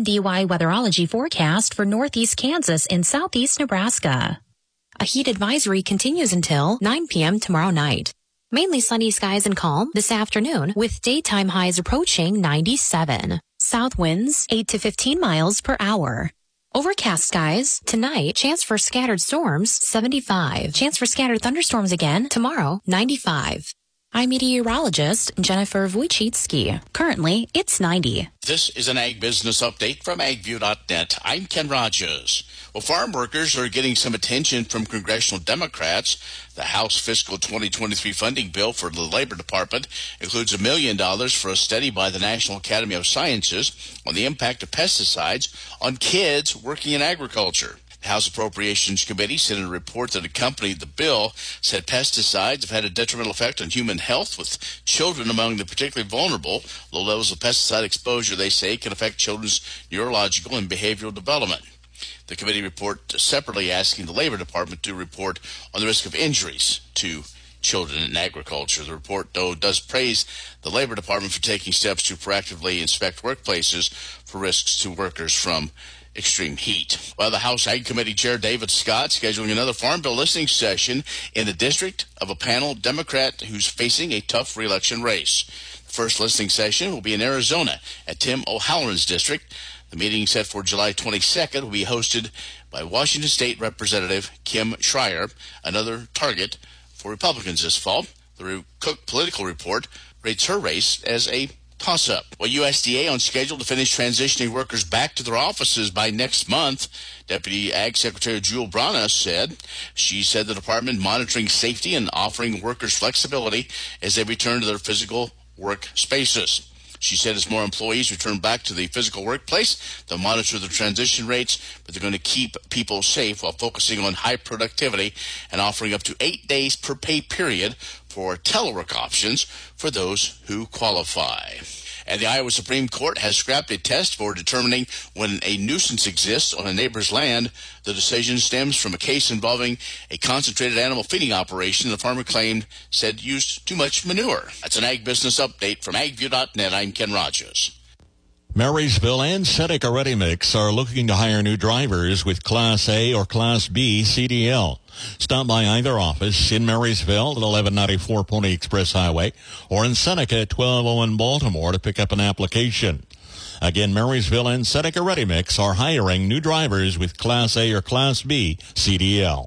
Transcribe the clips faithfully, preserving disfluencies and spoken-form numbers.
D Y weatherology forecast for northeast Kansas and southeast Nebraska. A heat advisory continues until nine p.m. tomorrow night. Mainly sunny skies and calm this afternoon with daytime highs approaching ninety-seven. South winds eight to fifteen miles per hour. Overcast skies tonight, chance for scattered storms seventy-five. Chance for scattered thunderstorms again tomorrow ninety-five. I'm meteorologist Jennifer Wojcicki. Currently, it's ninety. This is an Ag Business Update from ag view dot net. I'm Ken Rogers. Well, farm workers are getting some attention from congressional Democrats. The House Fiscal twenty twenty-three funding bill for the Labor Department includes a million dollars for a study by the National Academy of Sciences on the impact of pesticides on kids working in agriculture. The House Appropriations Committee sent in a report that accompanied the bill, said pesticides have had a detrimental effect on human health, with children among the particularly vulnerable. Low levels of pesticide exposure, they say, can affect children's neurological and behavioral development. The committee report separately asking the Labor Department to report on the risk of injuries to children in agriculture. The report, though, does praise the Labor Department for taking steps to proactively inspect workplaces for risks to workers from extreme heat. Well, the House Ag Committee Chair David Scott scheduling another Farm Bill listening session in the district of a panel Democrat who's facing a tough re-election race. The first listening session will be in Arizona at Tim O'Halloran's district. The meeting, set for July twenty-second, will be hosted by Washington State Representative Kim Schreier, another target for Republicans this fall. The Cook Political Report rates her race as a toss-up. Well, U S D A on schedule to finish transitioning workers back to their offices by next month. Deputy Ag Secretary Jewel Brana said. She said the department monitoring safety and offering workers flexibility as they return to their physical work spaces. She said as more employees return back to the physical workplace, they'll monitor the transition rates, but they're going to keep people safe while focusing on high productivity and offering up to eight days per pay period for telework options for those who qualify. And the Iowa Supreme Court has scrapped a test for determining when a nuisance exists on a neighbor's land. The decision stems from a case involving a concentrated animal feeding operation the farmer claimed said used too much manure. That's an Ag Business Update from ag view dot net. I'm Ken Rogers. Marysville and Seneca Ready Mix are looking to hire new drivers with Class A or Class B C D L. Stop by either office in Marysville at eleven ninety-four Pony Express Highway or in Seneca at twelve oh one Baltimore to pick up an application. Again, Marysville and Seneca Ready Mix are hiring new drivers with Class A or Class B C D L.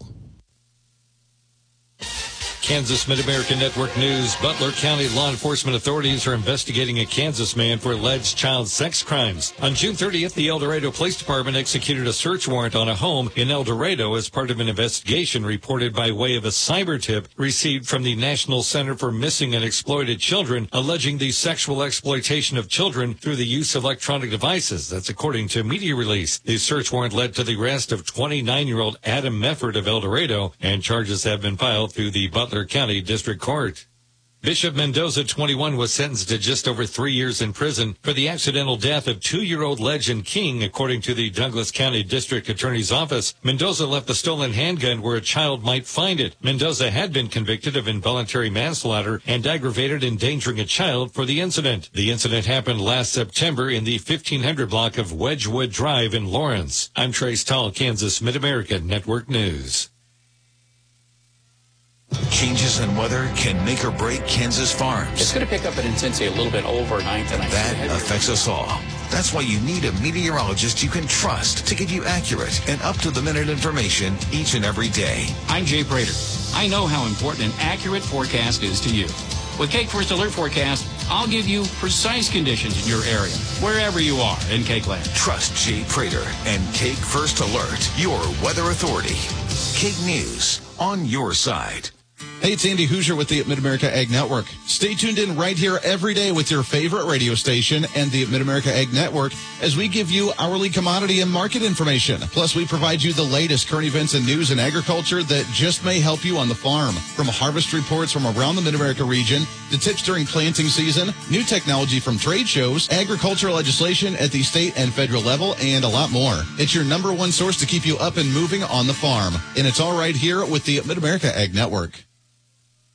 Kansas Mid-America Network News. Butler County law enforcement authorities are investigating a Kansas man for alleged child sex crimes. On June thirtieth, the El Dorado Police Department executed a search warrant on a home in El Dorado as part of an investigation reported by way of a cyber tip received from the National Center for Missing and Exploited Children, alleging the sexual exploitation of children through the use of electronic devices. That's according to media release. The search warrant led to the arrest of twenty-nine-year-old Adam Mefford of El Dorado, and charges have been filed through the Butler County District Court. Bishop Mendoza, twenty-one, was sentenced to just over three years in prison for the accidental death of two-year-old Legend King, according to the Douglas County District Attorney's Office. Mendoza left the stolen handgun where a child might find it. Mendoza had been convicted of involuntary manslaughter and aggravated endangering a child for the incident. The incident happened last September in the fifteen hundred block of Wedgwood Drive in Lawrence. I'm Trace Tall, Kansas Mid-America Network News. Changes in weather can make or break Kansas farms. It's going to pick up in intensity a little bit overnight tonight. That affects us all. That's why you need a meteorologist you can trust to give you accurate and up-to-the-minute information each and every day. I'm Jay Prater. I know how important an accurate forecast is to you. With Cake First Alert Forecast, I'll give you precise conditions in your area, wherever you are in Cake Land. Trust Jay Prater and Cake First Alert, your weather authority. Cake News, on your side. Hey, it's Andy Hoosier with the Mid-America Ag Network. Stay tuned in right here every day with your favorite radio station and the Mid-America Ag Network as we give you hourly commodity and market information. Plus, we provide you the latest current events and news in agriculture that just may help you on the farm. From harvest reports from around the Mid-America region to tips during planting season, new technology from trade shows, agricultural legislation at the state and federal level, and a lot more. It's your number one source to keep you up and moving on the farm. And it's all right here with the Mid-America Ag Network.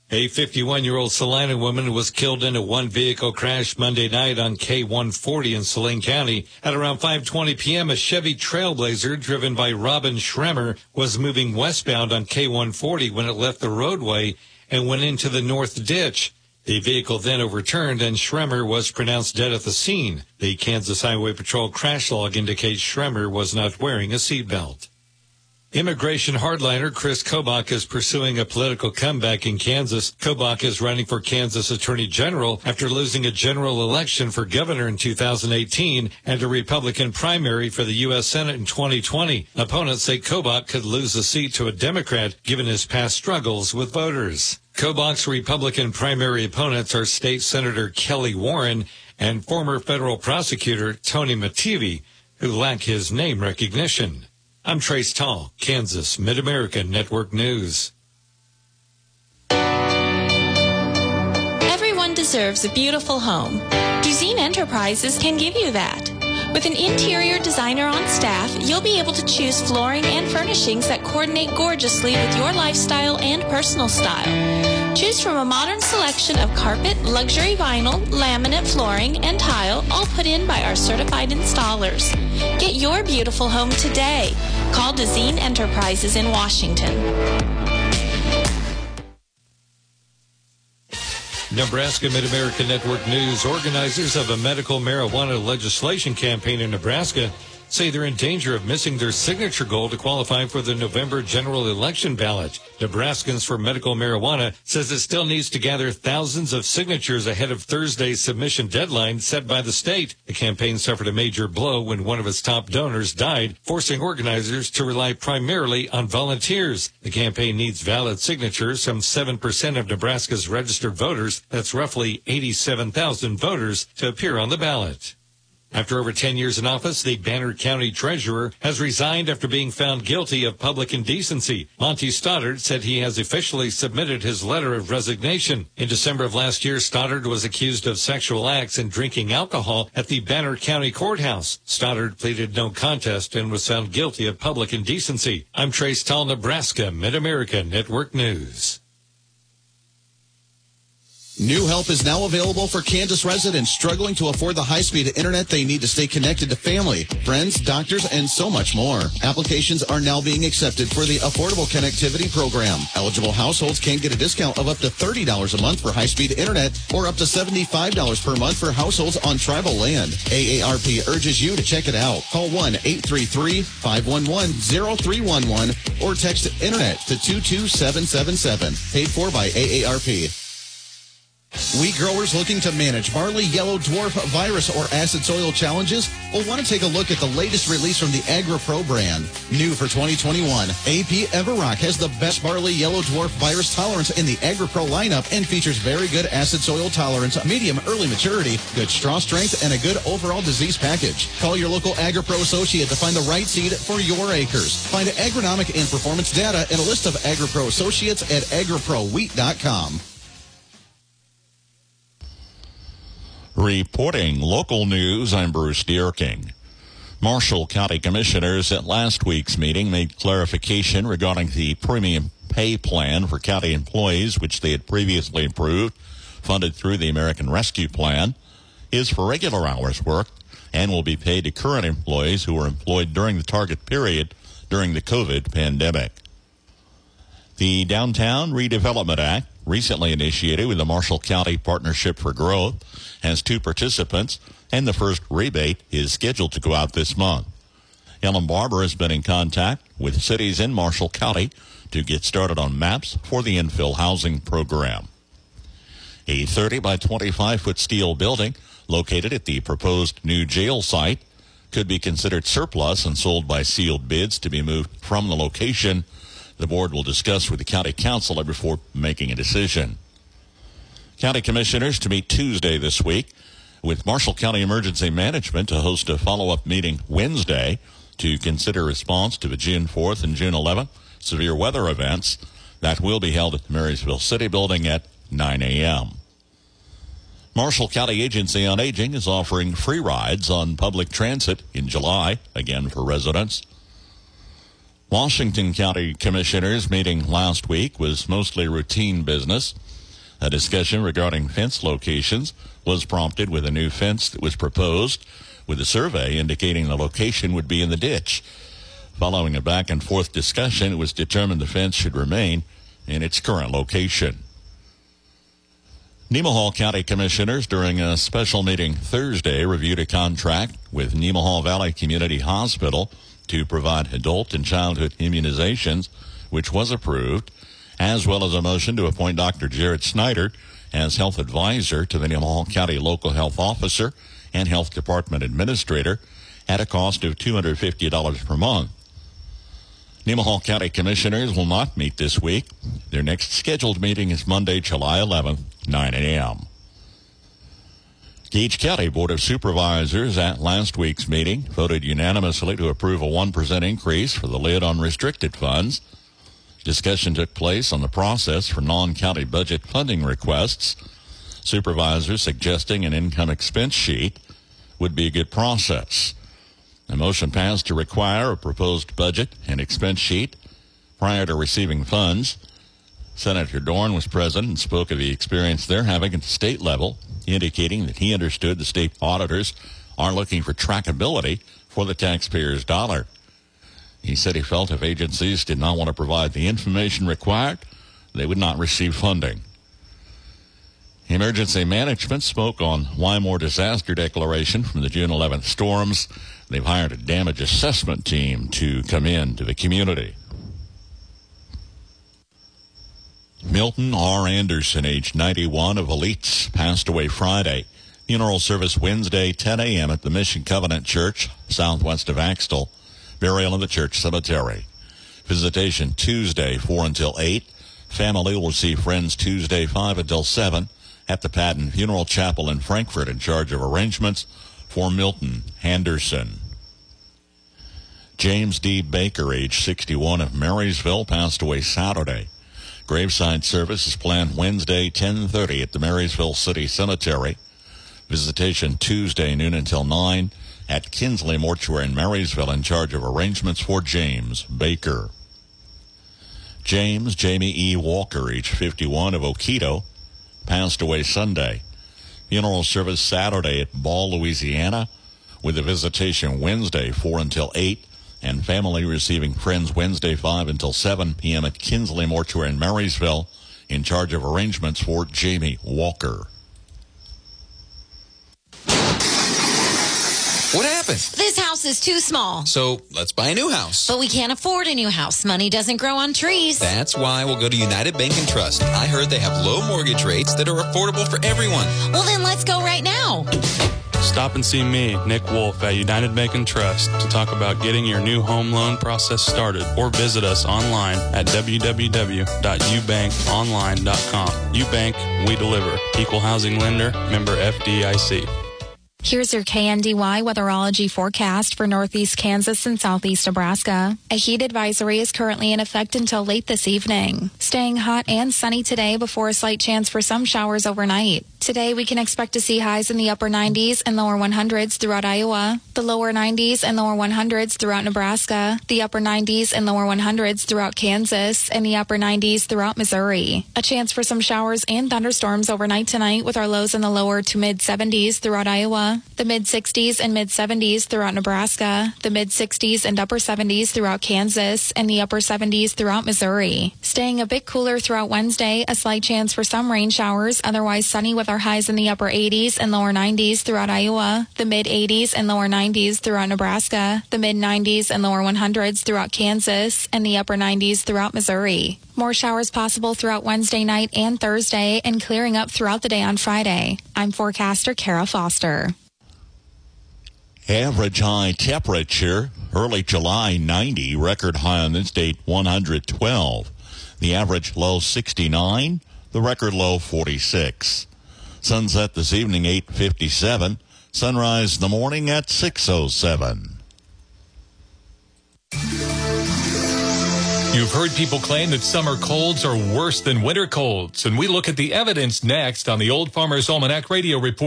A fifty-one-year-old Salina woman was killed in a one-vehicle crash Monday night on K one forty in Saline County. At around five twenty p.m., a Chevy Trailblazer driven by Robin Schremmer was moving westbound on K one forty when it left the roadway and went into the north ditch. The vehicle then overturned and Schremmer was pronounced dead at the scene. The Kansas Highway Patrol crash log indicates Schremmer was not wearing a seatbelt. Immigration hardliner Chris Kobach is pursuing a political comeback in Kansas. Kobach is running for Kansas Attorney General after losing a general election for governor in two thousand eighteen and a Republican primary for the U S Senate in twenty twenty. Opponents say Kobach could lose the seat to a Democrat given his past struggles with voters. Kobach's Republican primary opponents are State Senator Kelly Warren and former federal prosecutor Tony Mattivi, who lack his name recognition. I'm Trace Tall, Kansas Mid-America Network News. Everyone deserves a beautiful home. Duzine Enterprises can give you that. With an interior designer on staff, you'll be able to choose flooring and furnishings that coordinate gorgeously with your lifestyle and personal style. Choose from a modern selection of carpet, luxury vinyl, laminate flooring, and tile, all put in by our certified installers. Get your beautiful home today. Call Duzine Enterprises in Washington. Nebraska Mid-America Network News. Organizers of a medical marijuana legislation campaign in Nebraska say they're in danger of missing their signature goal to qualify for the November general election ballot. Nebraskans for Medical Marijuana says it still needs to gather thousands of signatures ahead of Thursday's submission deadline set by the state. The campaign suffered a major blow when one of its top donors died, forcing organizers to rely primarily on volunteers. The campaign needs valid signatures from seven percent of Nebraska's registered voters, that's roughly eighty-seven thousand voters, to appear on the ballot. After over ten years in office, the Banner County Treasurer has resigned after being found guilty of public indecency. Monty Stoddard said he has officially submitted his letter of resignation. In December of last year, Stoddard was accused of sexual acts and drinking alcohol at the Banner County Courthouse. Stoddard pleaded no contest and was found guilty of public indecency. I'm Trace Tall, Nebraska Mid-America Network News. New help is now available for Kansas residents struggling to afford the high-speed internet they need to stay connected to family, friends, doctors, and so much more. Applications are now being accepted for the Affordable Connectivity Program. Eligible households can get a discount of up to thirty dollars a month for high-speed internet or up to seventy-five dollars per month for households on tribal land. A A R P urges you to check it out. Call one eight three three, five one one, zero three one one or text internet to two two seven seven seven. Paid for by A A R P. Wheat growers looking to manage barley yellow dwarf virus or acid soil challenges will want to take a look at the latest release from the AgriPro brand. New for twenty twenty-one, A P Everrock has the best barley yellow dwarf virus tolerance in the AgriPro lineup and features very good acid soil tolerance, medium early maturity, good straw strength, and a good overall disease package. Call your local AgriPro associate to find the right seed for your acres. Find agronomic and performance data and a list of AgriPro associates at agri pro wheat dot com. Reporting local news, I'm Bruce Deerking. Marshall County Commissioners at last week's meeting made clarification regarding the premium pay plan for county employees, which they had previously approved, funded through the American Rescue Plan, is for regular hours worked and will be paid to current employees who were employed during the target period during the COVID pandemic. The Downtown Redevelopment Act, recently initiated with the Marshall County Partnership for Growth, has two participants, and the first rebate is scheduled to go out this month. Ellen Barber has been in contact with cities in Marshall County to get started on maps for the infill housing program. A thirty by twenty-five foot steel building located at the proposed new jail site could be considered surplus and sold by sealed bids to be moved from the location. The board will discuss with the county council before making a decision. County commissioners to meet Tuesday this week, with Marshall County Emergency Management to host a follow-up meeting Wednesday to consider response to the June fourth and June eleventh severe weather events that will be held at the Marysville City Building at nine a.m. Marshall County Agency on Aging is offering free rides on public transit in July, again for residents. Washington County Commissioners meeting last week was mostly routine business. A discussion regarding fence locations was prompted with a new fence that was proposed, with a survey indicating the location would be in the ditch. Following a back-and-forth discussion, it was determined the fence should remain in its current location. Nemaha County Commissioners, during a special meeting Thursday, reviewed a contract with Nemaha Valley Community Hospital to provide adult and childhood immunizations, which was approved, as well as a motion to appoint Doctor Jared Snyder as health advisor to the Nemaha County Local Health Officer and Health Department Administrator at a cost of two hundred fifty dollars per month. Nemaha County Commissioners will not meet this week. Their next scheduled meeting is Monday, July eleventh, nine a.m. Gage County Board of Supervisors at last week's meeting voted unanimously to approve a one percent increase for the lid on restricted funds. Discussion took place on the process for non-county budget funding requests. Supervisors suggesting an income expense sheet would be a good process. A motion passed to require a proposed budget and expense sheet prior to receiving funds. Senator Dorn was present and spoke of the experience they're having at the state level, indicating that he understood the state auditors are looking for trackability for the taxpayer's dollar. He said he felt if agencies did not want to provide the information required, they would not receive funding. Emergency Management spoke on Wymore disaster declaration from the June eleventh storms. They've hired a damage assessment team to come in to the community. Milton R. Anderson, age ninety-one, of Elites, passed away Friday. Funeral service Wednesday, ten a.m. at the Mission Covenant Church, southwest of Axtell. Burial in the church cemetery. Visitation Tuesday, four until eight. Family will see friends Tuesday, five until seven at the Patton Funeral Chapel in Frankfort, in charge of arrangements for Milton Anderson. James D. Baker, age sixty-one, of Marysville, passed away Saturday. Graveside service is planned Wednesday, ten thirty at the Marysville City Cemetery. Visitation Tuesday, noon until nine. At Kinsley Mortuary in Marysville, in charge of arrangements for James Baker. James Jamie E. Walker, age fifty-one, of Oquito, passed away Sunday. Funeral service Saturday at Ball, Louisiana, with a visitation Wednesday, four until eight, and family receiving friends Wednesday, five until seven p.m. at Kinsley Mortuary in Marysville, in charge of arrangements for Jamie Walker. What happened? This house is too small. So let's buy a new house. But we can't afford a new house. Money doesn't grow on trees. That's why we'll go to United Bank and Trust. I heard they have low mortgage rates that are affordable for everyone. Well, then let's go right now. Stop and see me, Nick Wolf, at United Bank and Trust to talk about getting your new home loan process started, or visit us online at w w w dot u bank online dot com. UBank, we deliver. Equal housing lender, member F D I C. Here's your K N D Y weatherology forecast for northeast Kansas and southeast Nebraska. A heat advisory is currently in effect until late this evening. Staying hot and sunny today before a slight chance for some showers overnight. Today, we can expect to see highs in the upper nineties and lower hundreds throughout Iowa, the lower nineties and lower hundreds throughout Nebraska, the upper nineties and lower hundreds throughout Kansas, and the upper nineties throughout Missouri. A chance for some showers and thunderstorms overnight tonight with our lows in the lower to mid seventies throughout Iowa, the mid sixties and mid seventies throughout Nebraska, the mid sixties and upper seventies throughout Kansas, and the upper seventies throughout Missouri. Staying a bit cooler throughout Wednesday, a slight chance for some rain showers, otherwise sunny with our highs in the upper eighties and lower nineties throughout Iowa, the mid eighties and lower nineties throughout Nebraska, the mid nineties and lower hundreds throughout Kansas, and the upper nineties throughout Missouri. More showers possible throughout Wednesday night and Thursday, and clearing up throughout the day on Friday. I'm forecaster Kara Foster. Average high temperature, early July ninety, record high on this date one hundred twelve. The average low sixty-nine, the record low forty-six. Sunset this evening eight fifty-seven, sunrise in the morning at six oh seven. You've heard people claim that summer colds are worse than winter colds, and we look at the evidence next on the Old Farmer's Almanac Radio Report.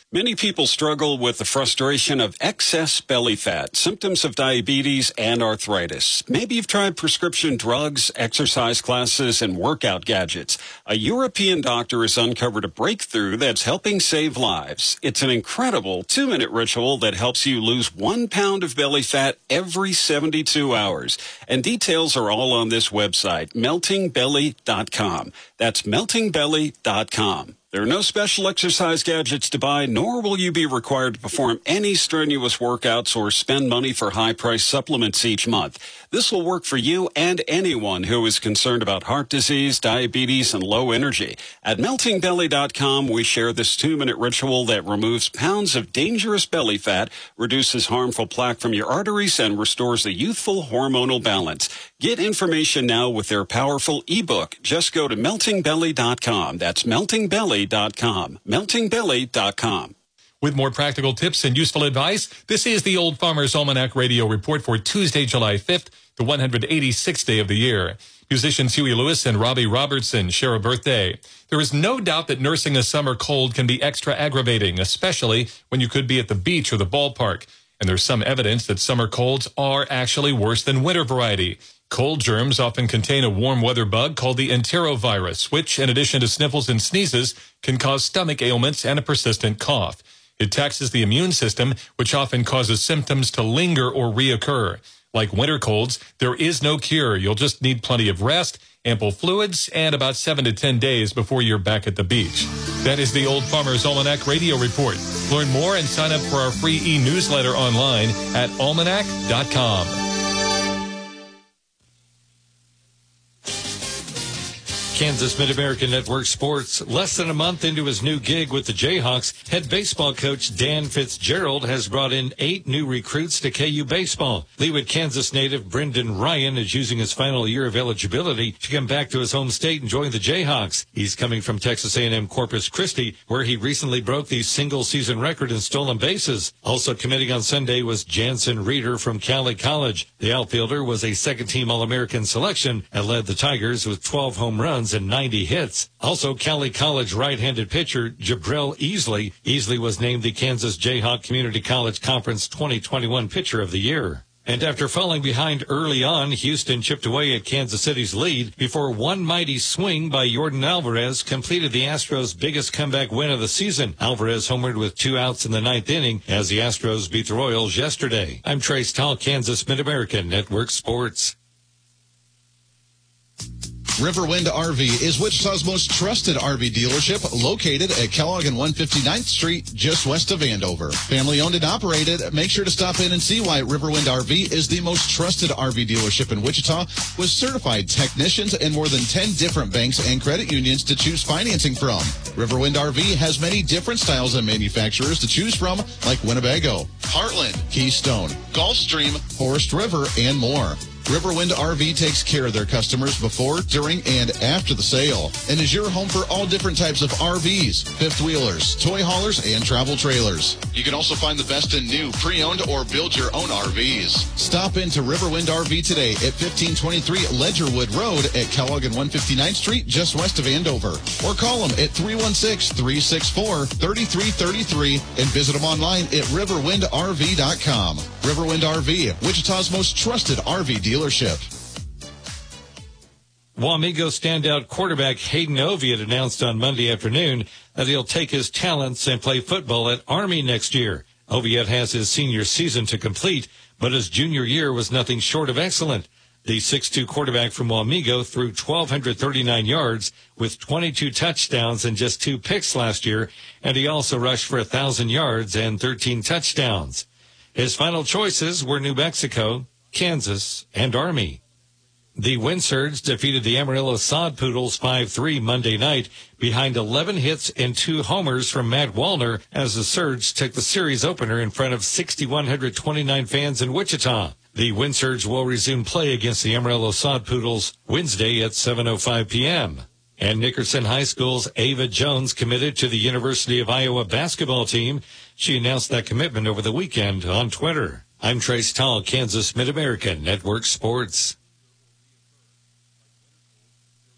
Many people struggle with the frustration of excess belly fat, symptoms of diabetes and arthritis. Maybe you've tried prescription drugs, exercise classes, and workout gadgets. A European doctor has uncovered a breakthrough that's helping save lives. It's an incredible two-minute ritual that helps you lose one pound of belly fat every seventy-two hours. And details are all on this website, melting belly dot com. That's melting belly dot com. There are no special exercise gadgets to buy, nor will you be required to perform any strenuous workouts or spend money for high-priced supplements each month. This will work for you and anyone who is concerned about heart disease, diabetes, and low energy. At melting belly dot com, we share this two-minute ritual that removes pounds of dangerous belly fat, reduces harmful plaque from your arteries, and restores a youthful hormonal balance. Get information now with their powerful ebook. Just go to melting belly dot com. That's melting belly dot com. melting belly dot com. With more practical tips and useful advice, this is the Old Farmer's Almanac Radio Report for Tuesday, July fifth, the one hundred eighty-sixth day of the year. Musicians Huey Lewis and Robbie Robertson share a birthday. There is no doubt that nursing a summer cold can be extra aggravating, especially when you could be at the beach or the ballpark. And there's some evidence that summer colds are actually worse than winter variety. Cold germs often contain a warm weather bug called the enterovirus, which, in addition to sniffles and sneezes, can cause stomach ailments and a persistent cough. It taxes the immune system, which often causes symptoms to linger or reoccur. Like winter colds, there is no cure. You'll just need plenty of rest, ample fluids, and about seven to ten days before you're back at the beach. That is the Old Farmer's Almanac Radio Report. Learn more and sign up for our free e-newsletter online at almanac dot com. Kansas Mid-American Network Sports. Less than a month into his new gig with the Jayhawks, head baseball coach Dan Fitzgerald has brought in eight new recruits to K U baseball. Leawood, Kansas native Brendan Ryan is using his final year of eligibility to come back to his home state and join the Jayhawks. He's coming from Texas A and M Corpus Christi, where he recently broke the single-season record in stolen bases. Also committing on Sunday was Jansen Reeder from Cali College. The outfielder was a second-team All-American selection and led the Tigers with twelve home runs and ninety hits. Also, Cali College right-handed pitcher Jabril Easley. Easley was named the Kansas Jayhawk Community College Conference twenty twenty-one Pitcher of the Year. And after falling behind early on, Houston chipped away at Kansas City's lead before one mighty swing by Yordan Alvarez completed the Astros' biggest comeback win of the season. Alvarez homered with two outs in the ninth inning as the Astros beat the Royals yesterday. I'm Trace Tall, Kansas Mid-American Network Sports. Riverwind R V is Wichita's most trusted R V dealership, located at Kellogg and one hundred fifty-ninth Street, just west of Andover. Family owned and operated. Make sure to stop in and see why Riverwind R V is the most trusted R V dealership in Wichita, with certified technicians and more than ten different banks and credit unions to choose financing from. Riverwind R V has many different styles and manufacturers to choose from, like Winnebago, Heartland, Keystone, Gulfstream, Forest River, and more. Riverwind R V takes care of their customers before, during, and after the sale, and is your home for all different types of R Vs, fifth wheelers, toy haulers, and travel trailers. You can also find the best in new, pre-owned, or build your own R Vs. Stop into Riverwind R V today at fifteen twenty-three Ledgerwood Road at Kellogg and one hundred fifty-ninth Street, just west of Andover. Or call them at three one six, three six four, three three three three and visit them online at riverwind r v dot com. Riverwind R V, Wichita's most trusted R V dealership. Wamego standout quarterback Hayden Oviatt announced on Monday afternoon that he'll take his talents and play football at Army next year. Oviatt has his senior season to complete, but his junior year was nothing short of excellent. The six two quarterback from Wamego threw one thousand two hundred thirty-nine yards with twenty-two touchdowns and just two picks last year, and he also rushed for one thousand yards and thirteen touchdowns. His final choices were New Mexico, Kansas, and Army. The Windsurge defeated the Amarillo Sod Poodles five three Monday night behind eleven hits and two homers from Matt Wallner as the Surge took the series opener in front of six thousand one hundred twenty-nine fans in Wichita. The Windsurge will resume play against the Amarillo Sod Poodles Wednesday at seven oh five p.m. And Nickerson High School's Ava Jones committed to the University of Iowa basketball team. She announced that commitment over the weekend on Twitter. I'm Trace Tall, Kansas Mid-American Network Sports.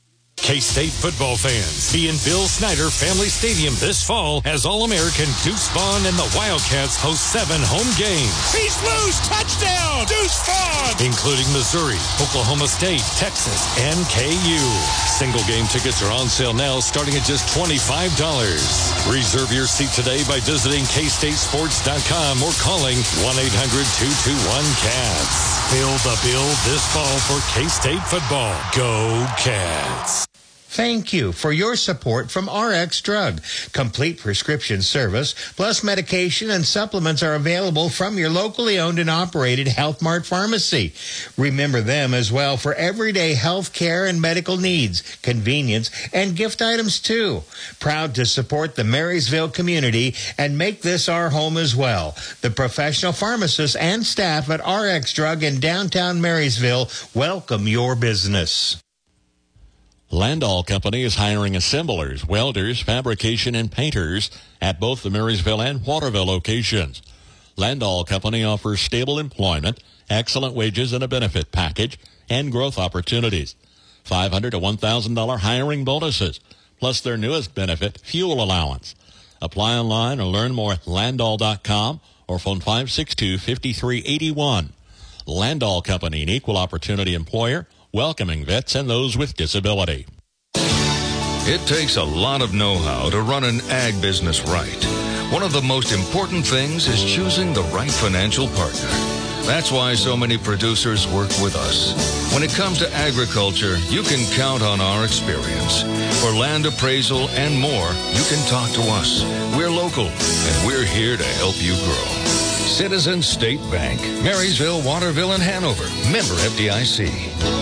K-State football fans, be in Bill Snyder Family Stadium this fall as All-American Deuce Vaughn and the Wildcats host seven home games. He's loose! Touchdown! Deuce Vaughn! Including Missouri, Oklahoma State, Texas, and K U. Single game tickets are on sale now starting at just twenty-five dollars. Reserve your seat today by visiting K State Sports dot com or calling one eight hundred two two one cats. Fill the bill this fall for K-State football. Go Cats. Thank you for your support from R X Drug. Complete prescription service, plus medication and supplements are available from your locally owned and operated Health Mart pharmacy. Remember them as well for everyday health care and medical needs, convenience, and gift items too. Proud to support the Marysville community and make this our home as well. The professional pharmacists and staff at R X Drug in downtown Marysville welcome your business. Landall Company is hiring assemblers, welders, fabrication, and painters at both the Marysville and Waterville locations. Landall Company offers stable employment, excellent wages and a benefit package, and growth opportunities. five hundred dollars to one thousand dollars hiring bonuses, plus their newest benefit, fuel allowance. Apply online or learn more at landall dot com or phone five six two, five three eight one. Landall Company, an equal opportunity employer, welcoming vets and those with disability. It takes a lot of know-how to run an ag business right. One of the most important things is choosing the right financial partner. That's why so many producers work with us. When it comes to agriculture, you can count on our experience. For land appraisal and more, you can talk to us. We're local, and we're here to help you grow. Citizens State Bank, Marysville, Waterville, and Hanover. Member F D I C.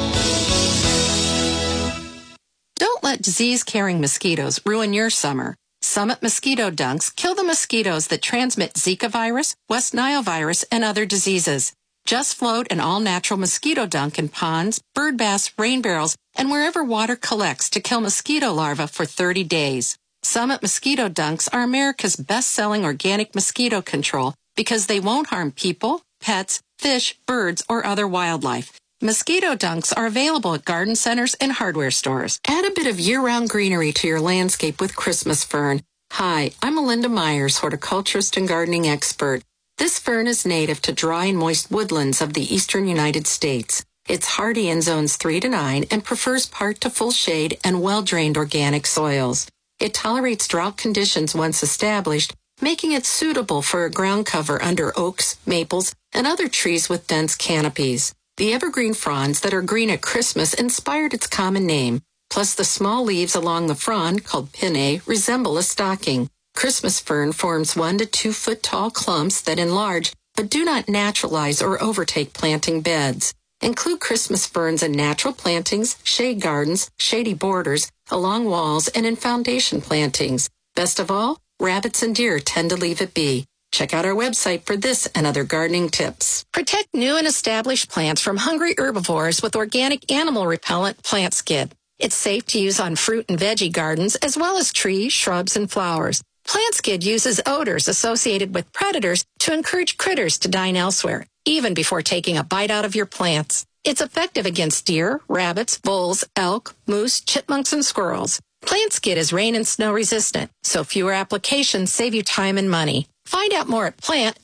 Don't let disease-carrying mosquitoes ruin your summer. Summit Mosquito Dunks kill the mosquitoes that transmit Zika virus, West Nile virus, and other diseases. Just float an all-natural mosquito dunk in ponds, bird baths, rain barrels, and wherever water collects to kill mosquito larvae for thirty days. Summit Mosquito Dunks are America's best-selling organic mosquito control because they won't harm people, pets, fish, birds, or other wildlife. Mosquito dunks are available at garden centers and hardware stores. Add a bit of year-round greenery to your landscape with Christmas fern. Hi, I'm Melinda Myers, horticulturist and gardening expert. This fern is native to dry and moist woodlands of the eastern United States. It's hardy in zones three to nine and prefers part to full shade and well-drained organic soils. It tolerates drought conditions once established, making it suitable for a ground cover under oaks, maples, and other trees with dense canopies. The evergreen fronds that are green at Christmas inspired its common name, plus the small leaves along the frond, called pinnae, resemble a stocking. Christmas fern forms one to two foot tall clumps that enlarge but do not naturalize or overtake planting beds. Include Christmas ferns in natural plantings, shade gardens, shady borders, along walls, and in foundation plantings. Best of all, rabbits and deer tend to leave it be. Check out our website for this and other gardening tips. Protect new and established plants from hungry herbivores with organic animal repellent Plant Skid. It's safe to use on fruit and veggie gardens as well as trees, shrubs, and flowers. Plant Skid uses odors associated with predators to encourage critters to dine elsewhere, even before taking a bite out of your plants. It's effective against deer, rabbits, bulls, elk, moose, chipmunks, and squirrels. Plant Skid is rain and snow resistant, so fewer applications save you time and money. Find out more at plant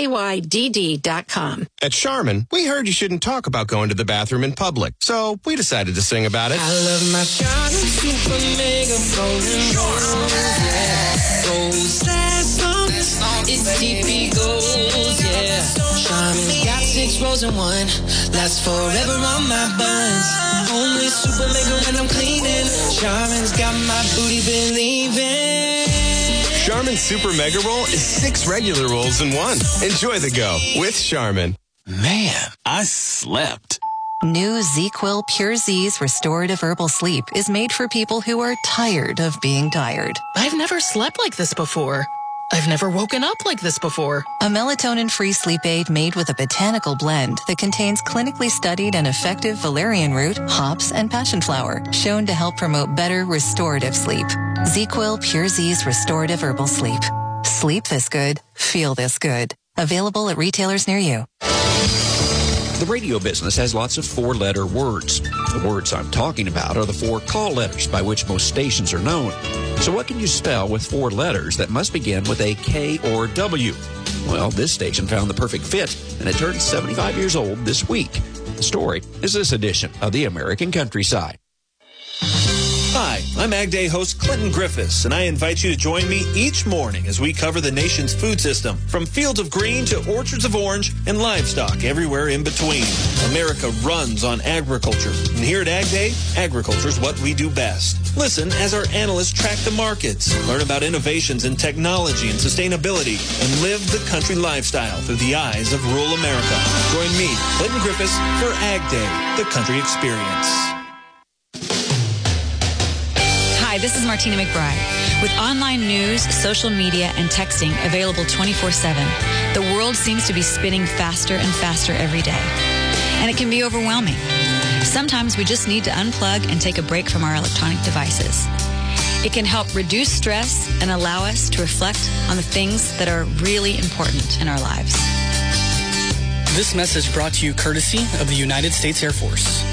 skydd dot com. At Charmin, we heard you shouldn't talk about going to the bathroom in public, so we decided to sing about it. I love my Charmin Super Mega Frozen Rolls, yeah. Rolls last long, it's D P Gold, yeah. Charmin's got six rolls in one, lasts forever on my buns. Only Super Mega when I'm cleaning. Charmin's got my booty believing. Charmin Super Mega Roll is six regular rolls in one. Enjoy the go with Charmin. Man, I slept. New ZzzQuil Pure Z's Restorative Herbal Sleep is made for people who are tired of being tired. I've never slept like this before. I've never woken up like this before. A melatonin-free sleep aid made with a botanical blend that contains clinically studied and effective valerian root, hops, and passion flower, shown to help promote better restorative sleep. ZzzQuil Pure Z's Restorative Herbal Sleep. Sleep this good. Feel this good. Available at retailers near you. The The radio business has lots of four-letter words. The words I'm talking about are the four call letters by which most stations are known. So what can you spell with four letters that must begin with a K or W? Well, this station found the perfect fit, and it turned seventy-five years old this week. The story is this edition of the American Countryside. Hi, I'm Ag Day host Clinton Griffiths, and I invite you to join me each morning as we cover the nation's food system, from fields of green to orchards of orange and livestock everywhere in between. America runs on agriculture, and here at Ag Day, agriculture is what we do best. Listen as our analysts track the markets, learn about innovations in technology and sustainability, and live the country lifestyle through the eyes of rural America. Join me, Clinton Griffiths, for Ag Day, the country experience. Hi, this is Martina McBride. With online news, social media, and texting available twenty-four seven, the world seems to be spinning faster and faster every day. And it can be overwhelming. Sometimes we just need to unplug and take a break from our electronic devices. It can help reduce stress and allow us to reflect on the things that are really important in our lives. This message brought to you courtesy of the United States Air Force.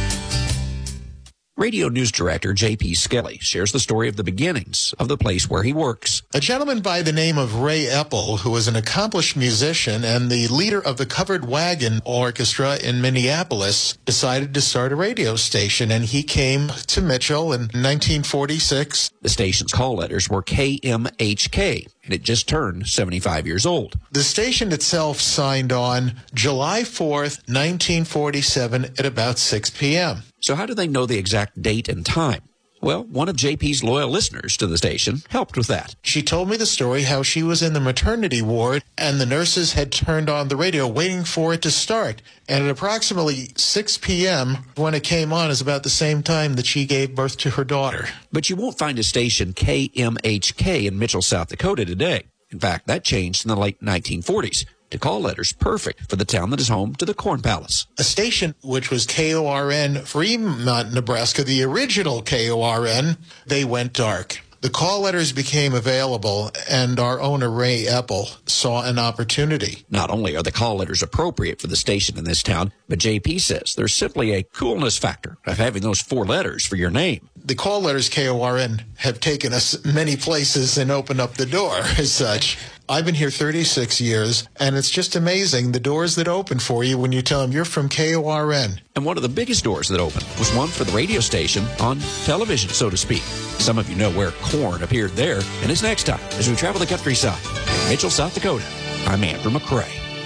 Radio News Director J P Skelly shares the story of the beginnings of the place where he works. A gentleman by the name of Ray Epple, who was an accomplished musician and the leader of the Covered Wagon Orchestra in Minneapolis, decided to start a radio station, and he came to Mitchell in nineteen forty-six. The station's call letters were K M H K, and it just turned seventy-five years old. The station itself signed on July fourth, nineteen forty-seven at about six p.m. So how do they know the exact date and time? Well, one of J P's loyal listeners to the station helped with that. She told me the story how she was in the maternity ward and the nurses had turned on the radio waiting for it to start. And at approximately six p.m. when it came on is about the same time that she gave birth to her daughter. But you won't find a station K M H K in Mitchell, South Dakota today. In fact, that changed in the late nineteen forties. To call letters perfect for the town that is home to the Corn Palace. A station which was K O R N, Fremont, Nebraska, the original K O R N, they went dark. The call letters became available, and our owner, Ray Epple, saw an opportunity. Not only are the call letters appropriate for the station in this town, but J P says there's simply a coolness factor of having those four letters for your name. The call letters K O R N have taken us many places and opened up the door as such. I've been here thirty-six years, and it's just amazing the doors that open for you when you tell them you're from K O R N. And one of the biggest doors that opened was one for the radio station on television, so to speak. Some of you know where Corn appeared there, and it's next time as we travel the countryside in Mitchell, South Dakota. I'm Andrew McCrae.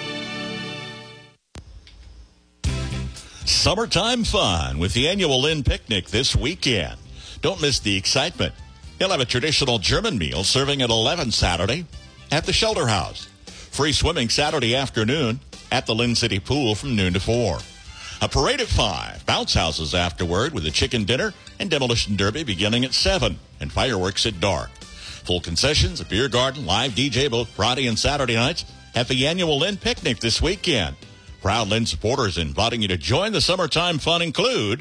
Summertime fun with the annual Lynn Picnic this weekend. Don't miss the excitement. He'll have a traditional German meal serving at eleven Saturday at the Shelter House. Free swimming Saturday afternoon at the Lynn City Pool from noon to four. A parade at five. Bounce houses afterward with a chicken dinner and demolition derby beginning at seven and fireworks at dark. Full concessions, a beer garden, live D J both Friday and Saturday nights at the annual Lynn Picnic this weekend. Proud Lynn supporters inviting you to join the summertime fun include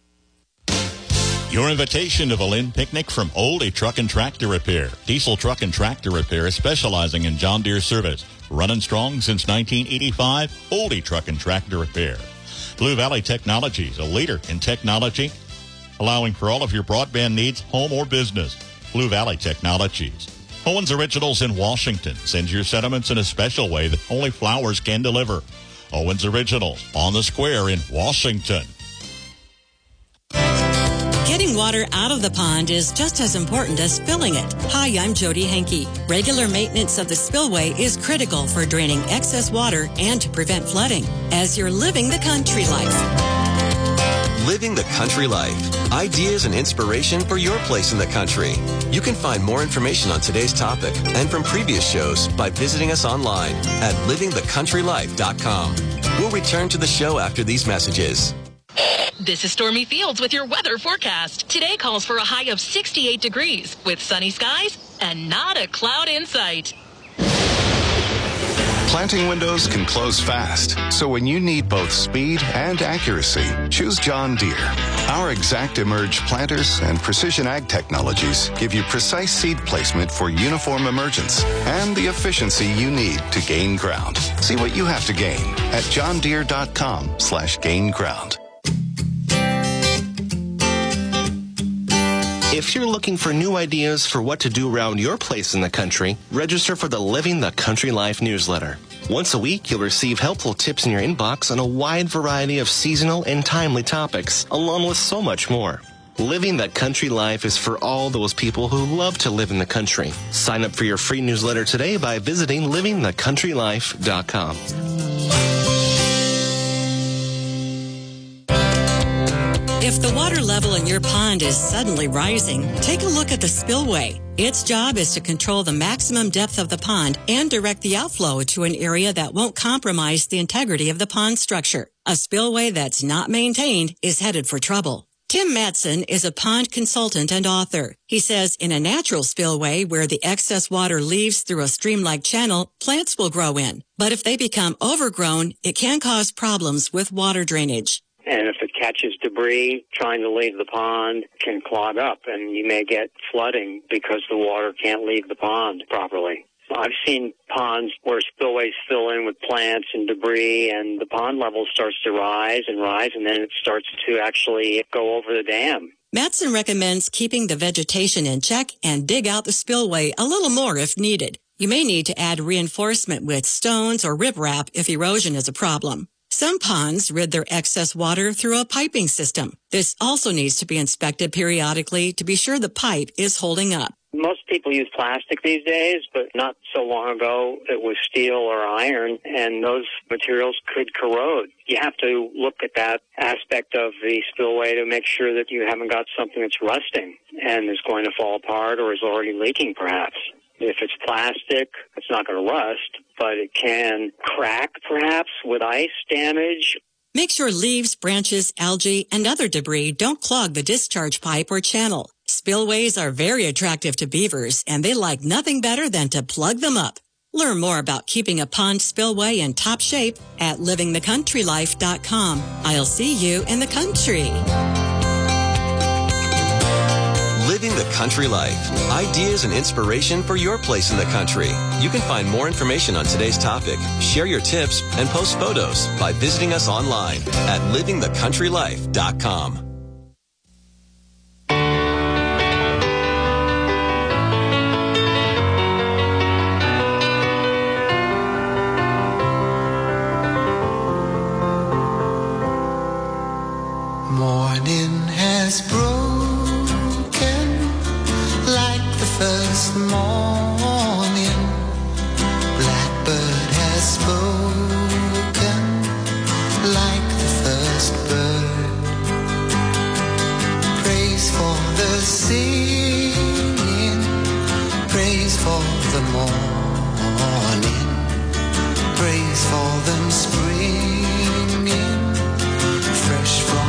your invitation to the Lynn Picnic from Oldie Truck and Tractor Repair. Diesel Truck and Tractor Repair is specializing in John Deere service. Running strong since nineteen eighty-five, Oldie Truck and Tractor Repair. Blue Valley Technologies, a leader in technology, allowing for all of your broadband needs, home or business. Blue Valley Technologies. Owens Originals in Washington sends your sentiments in a special way that only flowers can deliver. Owens Originals on the square in Washington. Getting water out of the pond is just as important as filling it. Hi, I'm Jody Henke. Regular maintenance of the spillway is critical for draining excess water and to prevent flooding as you're living the country life. Living the country life. Ideas and inspiration for your place in the country. You can find more information on today's topic and from previous shows by visiting us online at living the country life dot com. We'll return to the show after these messages. This is Stormy Fields with your weather forecast. Today calls for a high of sixty-eight degrees with sunny skies and not a cloud in sight. Planting windows can close fast, so when you need both speed and accuracy, choose John Deere. Our Exact Emerge planters and precision ag technologies give you precise seed placement for uniform emergence and the efficiency you need to gain ground. See what you have to gain at johndeere.com slash gain ground. If you're looking for new ideas for what to do around your place in the country, register for the Living the Country Life newsletter. Once a week, you'll receive helpful tips in your inbox on a wide variety of seasonal and timely topics, along with so much more. Living the Country Life is for all those people who love to live in the country. Sign up for your free newsletter today by visiting living the country life dot com. If the water level in your pond is suddenly rising, take a look at the spillway. Its job is to control the maximum depth of the pond and direct the outflow to an area that won't compromise the integrity of the pond structure. A spillway that's not maintained is headed for trouble. Tim Matson is a pond consultant and author. He says in a natural spillway where the excess water leaves through a stream-like channel, plants will grow in. But if they become overgrown, it can cause problems with water drainage. And if it catches debris trying to leave the pond, it can clog up, and you may get flooding because the water can't leave the pond properly. I've seen ponds where spillways fill in with plants and debris, and the pond level starts to rise and rise, and then it starts to actually go over the dam. Matson recommends keeping the vegetation in check and dig out the spillway a little more if needed. You may need to add reinforcement with stones or riprap if erosion is a problem. Some ponds rid their excess water through a piping system. This also needs to be inspected periodically to be sure the pipe is holding up. Most people use plastic these days, but not so long ago it was steel or iron, and those materials could corrode. You have to look at that aspect of the spillway to make sure that you haven't got something that's rusting and is going to fall apart or is already leaking perhaps. If it's plastic, it's not going to rust, but it can crack perhaps with ice damage. Make sure leaves, branches, algae, and other debris don't clog the discharge pipe or channel. Spillways are very attractive to beavers, and they like nothing better than to plug them up. Learn more about keeping a pond spillway in top shape at living the country life dot com. I'll see you in the country. Living the Country Life. Ideas and inspiration for your place in the country. You can find more information on today's topic, share your tips, and post photos by visiting us online at living the country life dot com. Morning has broken like the first morning. Blackbird has spoken like the first bird. Praise for the singing, praise for the morning, praise for them springing fresh from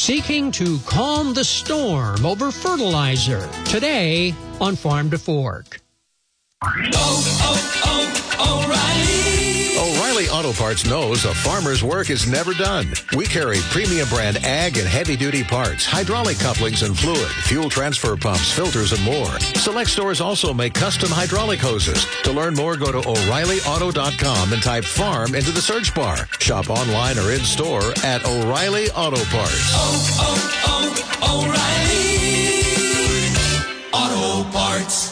seeking to calm the storm over fertilizer. Today on Farm to Fork. Oh, oh, oh, O'Reilly. O'Reilly Auto Parts knows a farmer's work is never done. We carry premium brand ag and heavy-duty parts, hydraulic couplings and fluid, fuel transfer pumps, filters, and more. Select stores also make custom hydraulic hoses. To learn more, go to O'Reilly Auto dot com and type farm into the search bar. Shop online or in-store at O'Reilly Auto Parts. Oh, oh, oh, O'Reilly Auto Parts.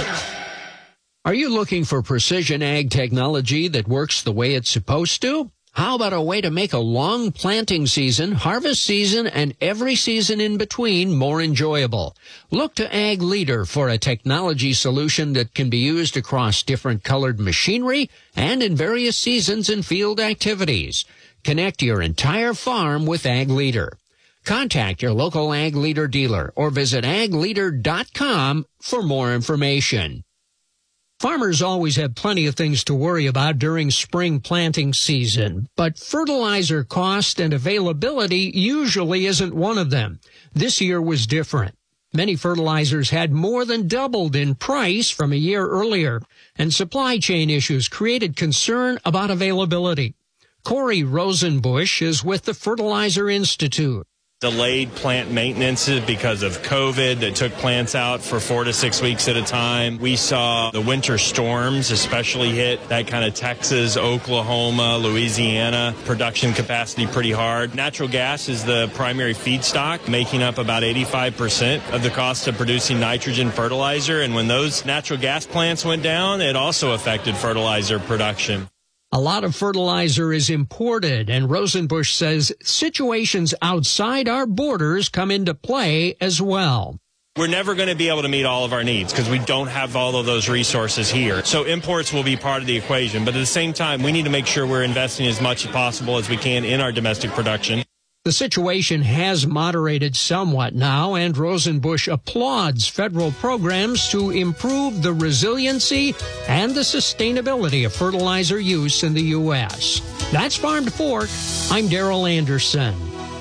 Are you looking for precision ag technology that works the way it's supposed to? How about a way to make a long planting season, harvest season, and every season in between more enjoyable? Look to Ag Leader for a technology solution that can be used across different colored machinery and in various seasons and field activities. Connect your entire farm with Ag Leader. Contact your local Ag Leader dealer or visit ag leader dot com for more information. Farmers always have plenty of things to worry about during spring planting season, but fertilizer cost and availability usually isn't one of them. This year was different. Many fertilizers had more than doubled in price from a year earlier, and supply chain issues created concern about availability. Corey Rosenbusch is with the Fertilizer Institute. Delayed plant maintenance because of COVID that took plants out for four to six weeks at a time. We saw the winter storms especially hit that kind of Texas, Oklahoma, Louisiana production capacity pretty hard. Natural gas is the primary feedstock, making up about eighty-five percent of the cost of producing nitrogen fertilizer. And when those natural gas plants went down, it also affected fertilizer production. A lot of fertilizer is imported, and Rosenbusch says situations outside our borders come into play as well. We're never going to be able to meet all of our needs because we don't have all of those resources here. So imports will be part of the equation. But at the same time, we need to make sure we're investing as much as possible as we can in our domestic production. The situation has moderated somewhat now, and Rosenbusch applauds federal programs to improve the resiliency and the sustainability of fertilizer use in the U S. That's Farm to Fork. I'm Darrell Anderson.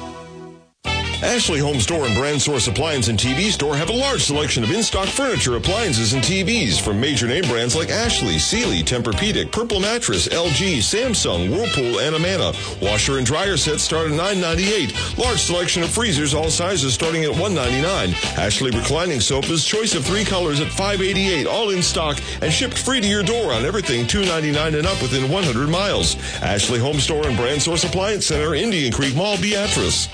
Ashley Home Store and Brand Source Appliance and T V Store have a large selection of in-stock furniture, appliances, and T Vs from major name brands like Ashley, Sealy, Tempur-Pedic, Purple Mattress, L G, Samsung, Whirlpool, and Amana. Washer and dryer sets start at nine ninety-eight. Large selection of freezers, all sizes, starting at one ninety-nine. Ashley reclining sofas, choice of three colors at five eighty-eight, all in stock and shipped free to your door on everything two ninety-nine and up within one hundred miles. Ashley Home Store and Brand Source Appliance Center, Indian Creek Mall, Beatrice.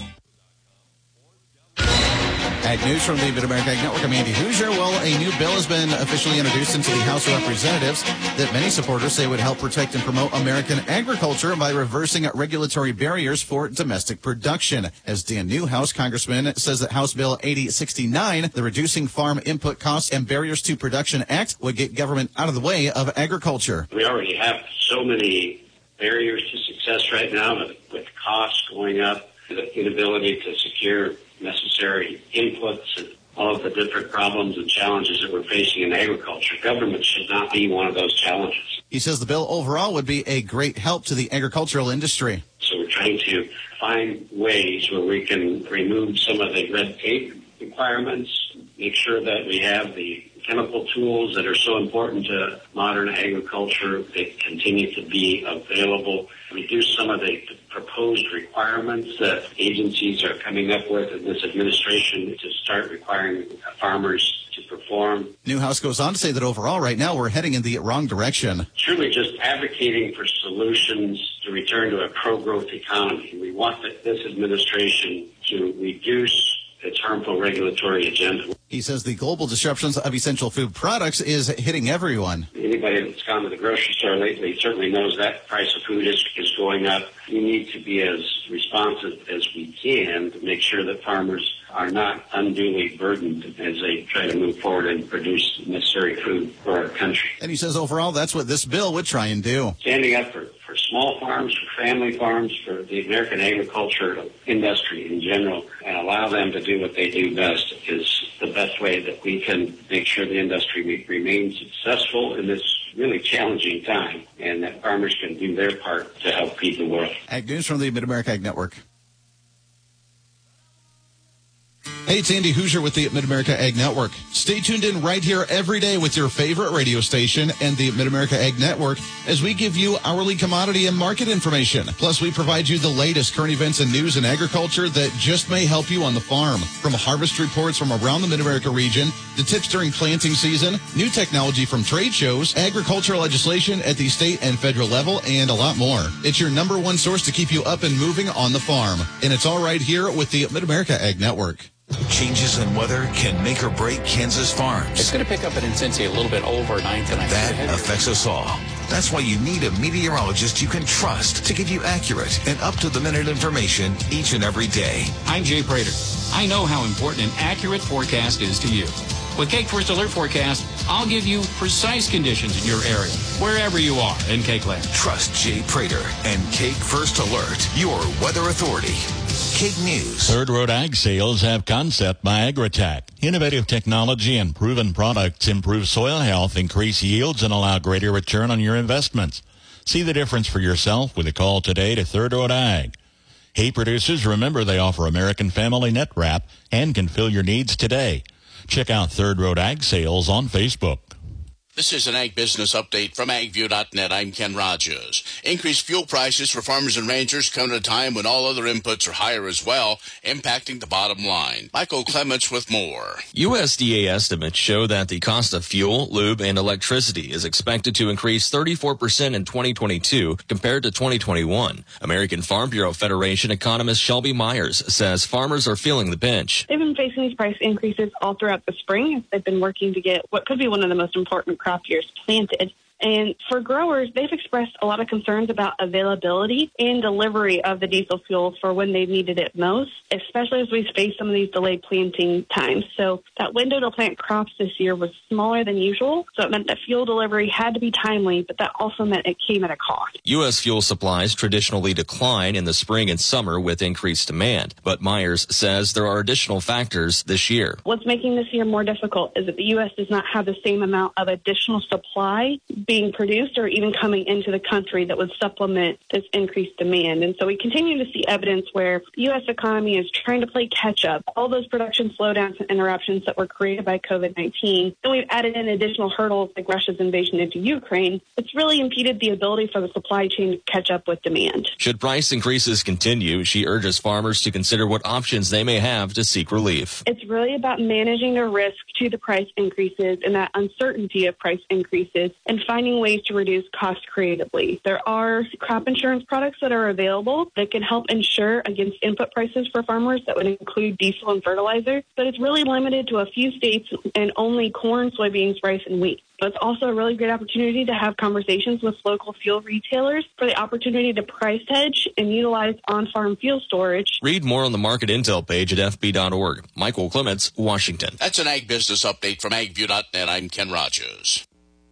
Ag News from the Mid-America Ag Network. I'm Andy Hoosier. Well, a new bill has been officially introduced into the House of Representatives that many supporters say would help protect and promote American agriculture by reversing regulatory barriers for domestic production. As Dan Newhouse, Congressman, says that House Bill eighty sixty-nine, the Reducing Farm Input Costs and Barriers to Production Act, would get government out of the way of agriculture. We already have so many barriers to success right now with, with costs going up, the inability to secure necessary inputs and all of the different problems and challenges that we're facing in agriculture. Government should not be one of those challenges. He says the bill overall would be a great help to the agricultural industry. So we're trying to find ways where we can remove some of the red tape requirements, make sure that we have the chemical tools that are so important to modern agriculture that continue to be available, reduce some of the proposed requirements that agencies are coming up with in this administration to start requiring farmers to perform. Newhouse goes on to say that overall right now we're heading in the wrong direction. Truly just advocating for solutions to return to a pro-growth economy. We want this administration to reduce its harmful regulatory agenda. He says the global disruptions of essential food products is hitting everyone. Anybody that's gone to the grocery store lately certainly knows that price of food is, is going up. We need to be as responsive as we can to make sure that farmers are not unduly burdened as they try to move forward and produce necessary food for our country. And he says overall that's what this bill would try and do. Standing up for, for small farms, for family farms, for the American agriculture industry in general, and allow them to do what they do best is the best way that we can make sure the industry remains successful in this really challenging time, and that farmers can do their part to help feed the world. Ag News from the Mid-America Ag Network. Hey, it's Andy Hoosier with the Mid-America Ag Network. Stay tuned in right here every day with your favorite radio station and the Mid-America Ag Network as we give you hourly commodity and market information. Plus, we provide you the latest current events and news in agriculture that just may help you on the farm. From harvest reports from around the Mid-America region, the tips during planting season, new technology from trade shows, agricultural legislation at the state and federal level, and a lot more. It's your number one source to keep you up and moving on the farm. And it's all right here with the Mid-America Ag Network. Changes in weather can make or break Kansas farms. It's going to pick up in intensity a little bit overnight tonight. That affects us all. That's why you need a meteorologist you can trust to give you accurate and up-to-the-minute information each and every day. I'm Jay Prater. I know how important an accurate forecast is to you. With Cake First Alert Forecast, I'll give you precise conditions in your area, wherever you are in Cake Land. Trust Jay Prater and Cake First Alert, your weather authority. Cake News. Third Road Ag Sales have Concept by Agritech. Innovative technology and proven products improve soil health, increase yields, and allow greater return on your investments. See the difference for yourself with a call today to Third Road Ag. Hay producers, remember they offer American Family Net Wrap and can fill your needs today. Check out Third Road Ag Sales on Facebook. This is an Ag Business Update from ag view dot net. I'm Ken Rogers. Increased fuel prices for farmers and ranchers come at a time when all other inputs are higher as well, impacting the bottom line. Michael Clements with more. U S D A estimates show that the cost of fuel, lube, and electricity is expected to increase thirty-four percent in twenty twenty-two compared to twenty twenty-one. American Farm Bureau Federation economist Shelby Myers says farmers are feeling the pinch. They've been facing these price increases all throughout the spring as they've been working to get what could be one of the most important crop years planted. And for growers, they've expressed a lot of concerns about availability and delivery of the diesel fuel for when they've needed it most, especially as we face some of these delayed planting times. So that window to plant crops this year was smaller than usual, so it meant that fuel delivery had to be timely, but that also meant it came at a cost. U S fuel supplies traditionally decline in the spring and summer with increased demand, but Myers says there are additional factors this year. What's making this year more difficult is that the U S does not have the same amount of additional supply being produced or even coming into the country that would supplement this increased demand. And so we continue to see evidence where the U S economy is trying to play catch up. All those production slowdowns and interruptions that were created by COVID nineteen, and we've added in additional hurdles like Russia's invasion into Ukraine. It's really impeded the ability for the supply chain to catch up with demand. Should price increases continue, she urges farmers to consider what options they may have to seek relief. It's really about managing the risk to the price increases and that uncertainty of price increases and finding ways to reduce costs creatively. There are crop insurance products that are available that can help insure against input prices for farmers that would include diesel and fertilizer, but it's really limited to a few states and only corn, soybeans, rice, and wheat. But it's also a really great opportunity to have conversations with local fuel retailers for the opportunity to price hedge and utilize on-farm fuel storage. Read more on the market intel page at f b dot org. Michael Clements, Washington. That's an Ag Business Update from ag view dot net. I'm Ken Rogers.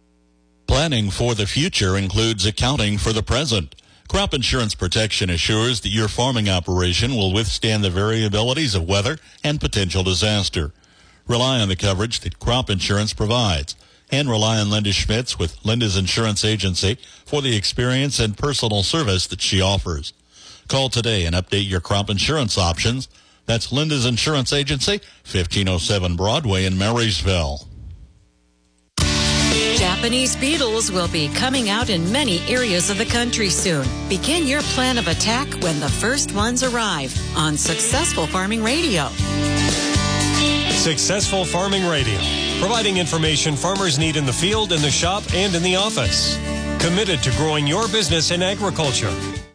Planning for the future includes accounting for the present. Crop insurance protection assures that your farming operation will withstand the variabilities of weather and potential disaster. Rely on the coverage that crop insurance provides, and rely on Linda Schmitz with Linda's Insurance Agency for the experience and personal service that she offers. Call today and update your crop insurance options. That's Linda's Insurance Agency, fifteen oh seven Broadway in Marysville. Japanese beetles will be coming out in many areas of the country soon. Begin your plan of attack when the first ones arrive on Successful Farming Radio. Successful Farming Radio, providing information farmers need in the field, in the shop, and in the office. Committed to growing your business in agriculture.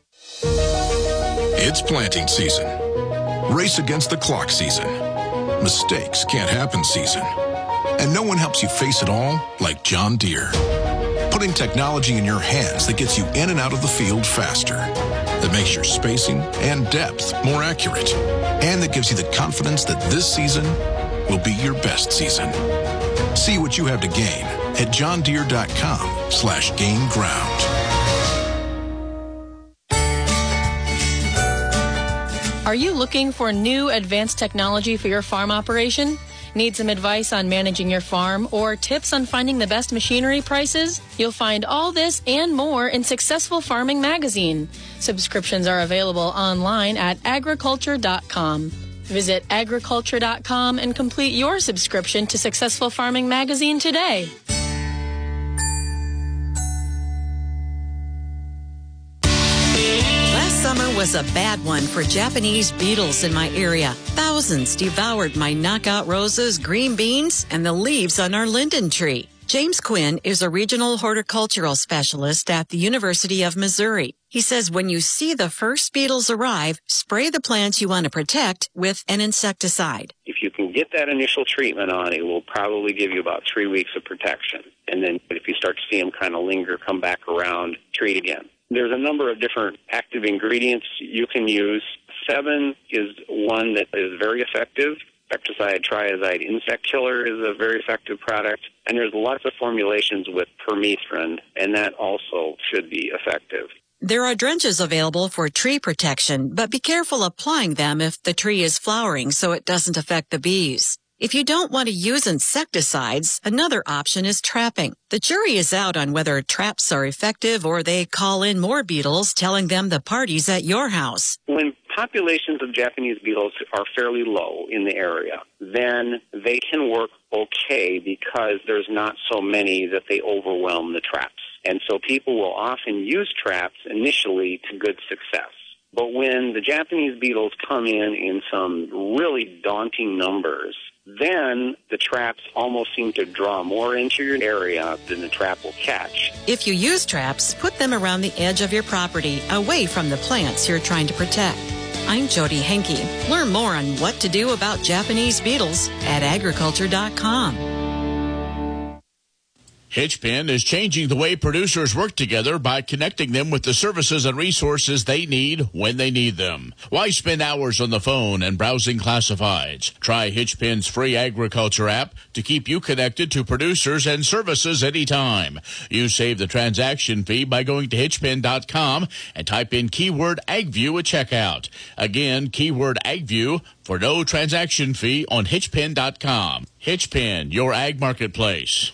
It's planting season. Race against the clock season. Mistakes can't happen season. And no one helps you face it all like John Deere. Putting technology in your hands that gets you in and out of the field faster, that makes your spacing and depth more accurate, and that gives you the confidence that this season will be your best season. See what you have to gain at john deere dot com slash gain ground. Are you looking for new advanced technology for your farm operation? Need some advice on managing your farm or tips on finding the best machinery prices? You'll find all this and more in Successful Farming Magazine. Subscriptions are available online at agriculture dot com. Visit agriculture dot com and complete your subscription to Successful Farming Magazine today. Last summer was a bad one for Japanese beetles in my area. Thousands devoured my knockout roses, green beans, and the leaves on our linden tree. James Quinn is a regional horticultural specialist at the University of Missouri. He says when you see the first beetles arrive, spray the plants you want to protect with an insecticide. If you can get that initial treatment on, it will probably give you about three weeks of protection. And then if you start to see them kind of linger, come back around, treat again. There's a number of different active ingredients you can use. Seven is one that is very effective. Insecticide triazide insect killer is a very effective product. And there's lots of formulations with permethrin, and that also should be effective. There are drenches available for tree protection, but be careful applying them if the tree is flowering so it doesn't affect the bees. If you don't want to use insecticides, another option is trapping. The jury is out on whether traps are effective or they call in more beetles, telling them the party's at your house. When populations of Japanese beetles are fairly low in the area, then they can work okay because there's not so many that they overwhelm the traps. And so people will often use traps initially to good success. But when the Japanese beetles come in in some really daunting numbers, then the traps almost seem to draw more into your area than the trap will catch. If you use traps, put them around the edge of your property, away from the plants you're trying to protect. I'm Jody Henke. Learn more on what to do about Japanese beetles at agriculture dot com. Hitchpin is changing the way producers work together by connecting them with the services and resources they need when they need them. Why spend hours on the phone and browsing classifieds? Try Hitchpin's free agriculture app to keep you connected to producers and services anytime. You save the transaction fee by going to hitchpin dot com and type in keyword AgView at checkout. Again, keyword AgView for no transaction fee on hitchpin dot com. Hitchpin, your ag marketplace.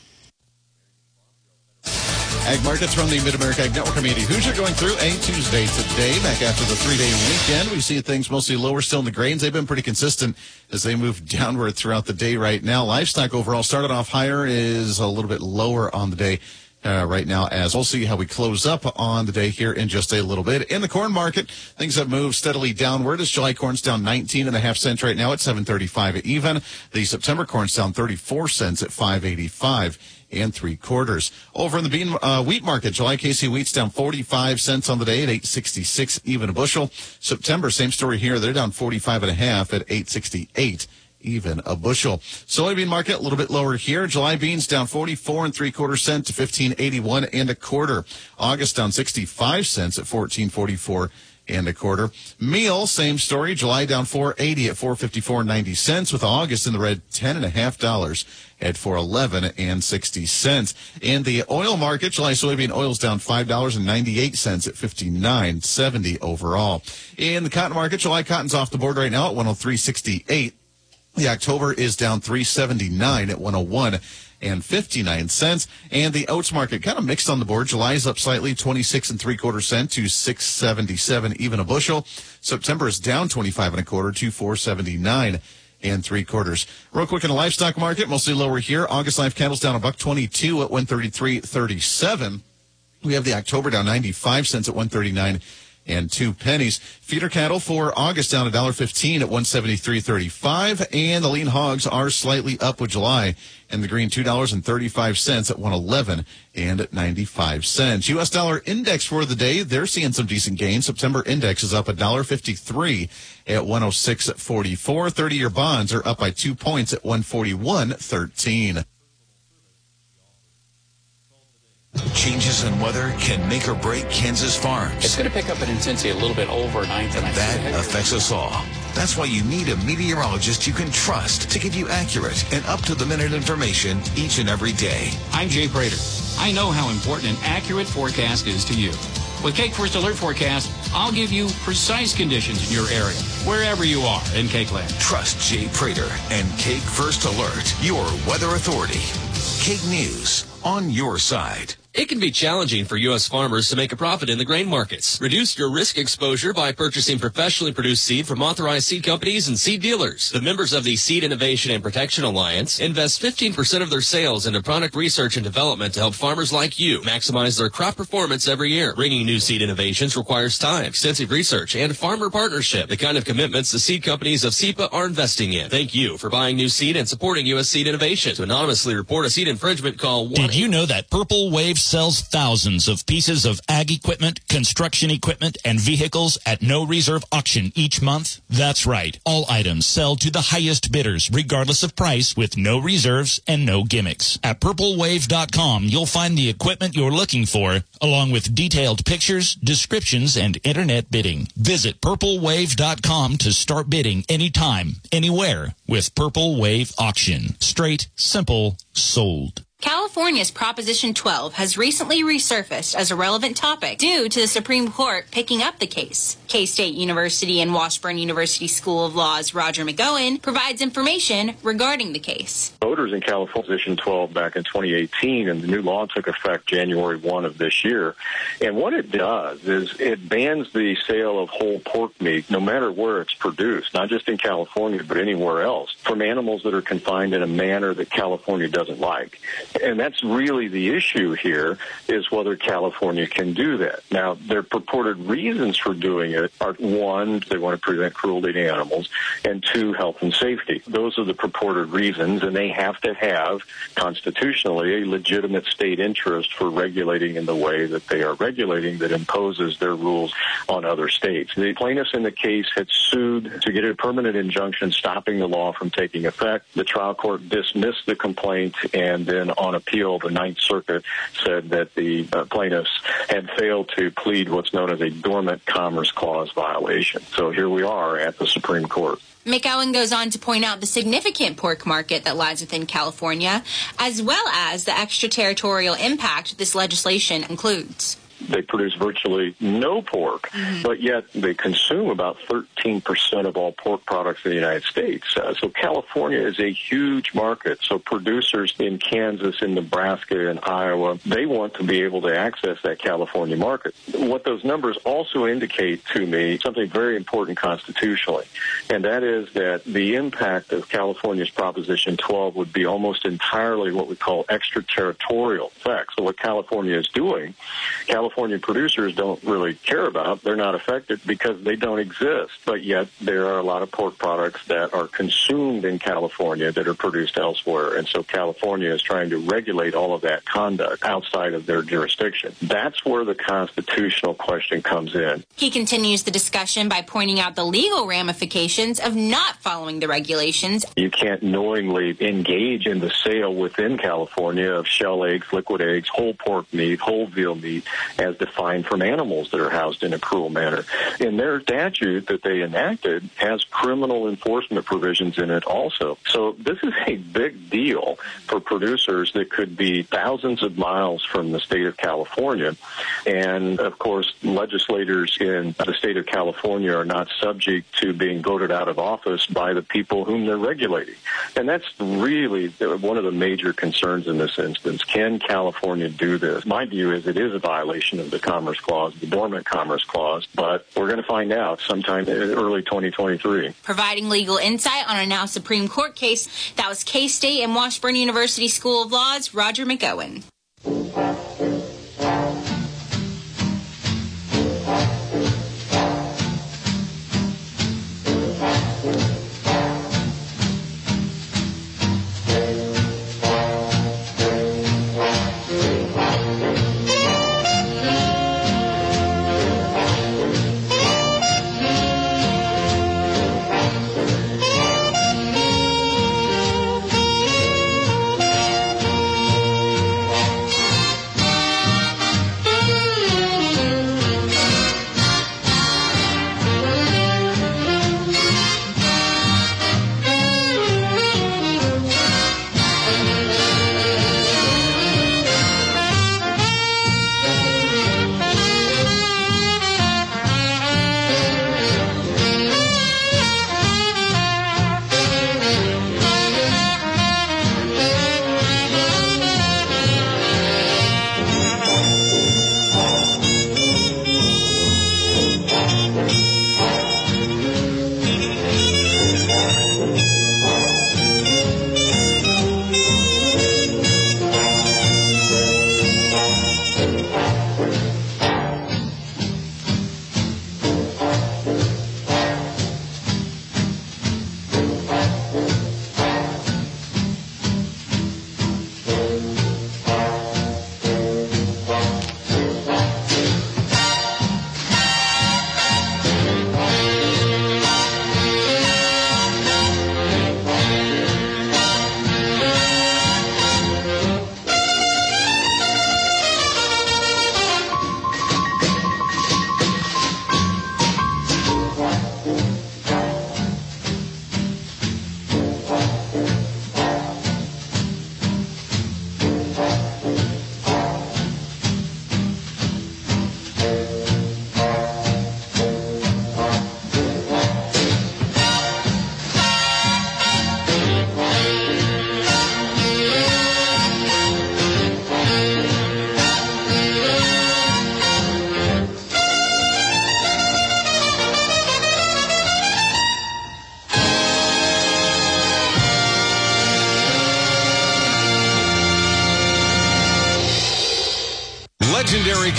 Ag Markets from the Mid-America Ag Network. I'm Andy Hoosier going through a Tuesday today. Back after the three-day weekend, we see things mostly lower still in the grains. They've been pretty consistent as they move downward throughout the day right now. Livestock overall started off higher, is a little bit lower on the day uh, right now, as we'll see how we close up on the day here in just a little bit. In the corn market, things have moved steadily downward as July corn's down nineteen and a half cents right now at seven thirty-five even. The September corn's down thirty-four cents at five eighty-five and three quarters. Over in the bean uh, wheat market, July K C wheat's down forty-five cents on the day at eight sixty-six even a bushel. September, same story here. They're down forty-five and a half at eight sixty-eight even a bushel. Soybean market a little bit lower here. July beans down forty-four and three quarter cent to fifteen eighty-one and a quarter. August down sixty-five cents at fourteen forty-four and a quarter. Meal, same story. July down four eighty at four fifty-four and ninety cents, with August in the red ten and a half dollars at four eleven and sixty cents. In the oil market, July soybean oil's down five dollars and ninety-eight cents at fifty-nine seventy overall. In the cotton market, July cotton's off the board right now at one oh three sixty-eight. The October is down three seventy-nine at one oh one and fifty-nine cents. And the oats market kind of mixed on the board. July is up slightly, twenty-six and three quarter cent to six seventy-seven even a bushel. September is down twenty-five and a quarter to four seventy-nine and three quarters. Real quick in the livestock market, mostly lower here. August live cattle's down a buck twenty-two at one thirty-three thirty-seven. We have the October down ninety-five cents at one thirty-nine and two pennies. Feeder cattle for August down one dollar fifteen at one seventy-three thirty-five, and the lean hogs are slightly up with July, and the green two dollars and thirty-five cents at one eleven and ninety-five cents. U S dollar index for the day, they're seeing some decent gains. September index is up one dollar fifty-three at one oh six forty-four. thirty-year bonds are up by two points at one forty-one thirteen. Changes in weather can make or break Kansas farms. It's going to pick up in intensity a little bit overnight tonight. That affects us all. That's why you need a meteorologist you can trust to give you accurate and up-to-the-minute information each and every day. I'm Jay Prater. I know how important an accurate forecast is to you. With Cake First Alert Forecast, I'll give you precise conditions in your area, wherever you are in Cake Land. Trust Jay Prater and Cake First Alert, your weather authority. Cake News on your side. It can be challenging for U S farmers to make a profit in the grain markets. Reduce your risk exposure by purchasing professionally produced seed from authorized seed companies and seed dealers. The members of the Seed Innovation and Protection Alliance invest fifteen percent of their sales into product research and development to help farmers like you maximize their crop performance every year. Bringing new seed innovations requires time, extensive research, and farmer partnership, the kind of commitments the seed companies of S E P A are investing in. Thank you for buying new seed and supporting U S Seed Innovation. To anonymously report a seed infringement, call one. Did you know that Purple Wave sells thousands of pieces of ag equipment, construction equipment, and vehicles at no reserve auction each month? That's right. All items sell to the highest bidders, regardless of price, with no reserves and no gimmicks. At purple wave dot com, you'll find the equipment you're looking for, along with detailed pictures, descriptions, and internet bidding. Visit purple wave dot com to start bidding anytime, anywhere with Purple Wave Auction. Straight, simple, sold. California's Proposition twelve has recently resurfaced as a relevant topic due to the Supreme Court picking up the case. K-State University and Washburn University School of Law's Roger McGowan provides information regarding the case. Voters in California Proposition twelve back in twenty eighteen, and the new law took effect January first of this year. And what it does is it bans the sale of whole pork meat, no matter where it's produced, not just in California, but anywhere else, from animals that are confined in a manner that California doesn't like. And that's really the issue here, is whether California can do that. Now, their purported reasons for doing it are, one, they want to prevent cruelty to animals, and two, health and safety. Those are the purported reasons, and they have to have, constitutionally, a legitimate state interest for regulating in the way that they are regulating that imposes their rules on other states. The plaintiffs in the case had sued to get a permanent injunction stopping the law from taking effect. The trial court dismissed the complaint, and then on appeal, the Ninth Circuit said that the uh, plaintiffs had failed to plead what's known as a dormant Commerce Clause violation. So here we are at the Supreme Court. McGowan goes on to point out the significant pork market that lies within California, as well as the extraterritorial impact this legislation includes. They produce virtually no pork, mm-hmm. but yet they consume about thirteen percent of all pork products in the United States. Uh, so California is a huge market. So producers in Kansas, in Nebraska, and Iowa, they want to be able to access that California market. What those numbers also indicate to me something very important constitutionally, and that is that the impact of California's Proposition twelve would be almost entirely what we call extraterritorial effects. So what California is doing, California California producers don't really care about. They're not affected because they don't exist. But yet there are a lot of pork products that are consumed in California that are produced elsewhere. And so California is trying to regulate all of that conduct outside of their jurisdiction. That's where the constitutional question comes in. He continues the discussion by pointing out the legal ramifications of not following the regulations. You can't knowingly engage in the sale within California of shell eggs, liquid eggs, whole pork meat, whole veal meat, as defined from animals that are housed in a cruel manner. And their statute that they enacted has criminal enforcement provisions in it also. So this is a big deal for producers that could be thousands of miles from the state of California. And, of course, legislators in the state of California are not subject to being voted out of office by the people whom they're regulating. And that's really one of the major concerns in this instance. Can California do this? My view is it is a violation of the Commerce Clause, the Dormant Commerce Clause, but we're going to find out sometime in early twenty twenty-three. Providing legal insight on a now Supreme Court case, that was K-State and Washburn University School of Law's Roger McGowan.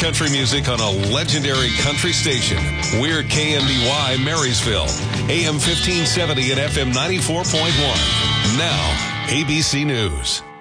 country music on a legendary country station. We're K M D Y Marysville, A M fifteen seventy and F M ninety-four point one. Now, A B C News.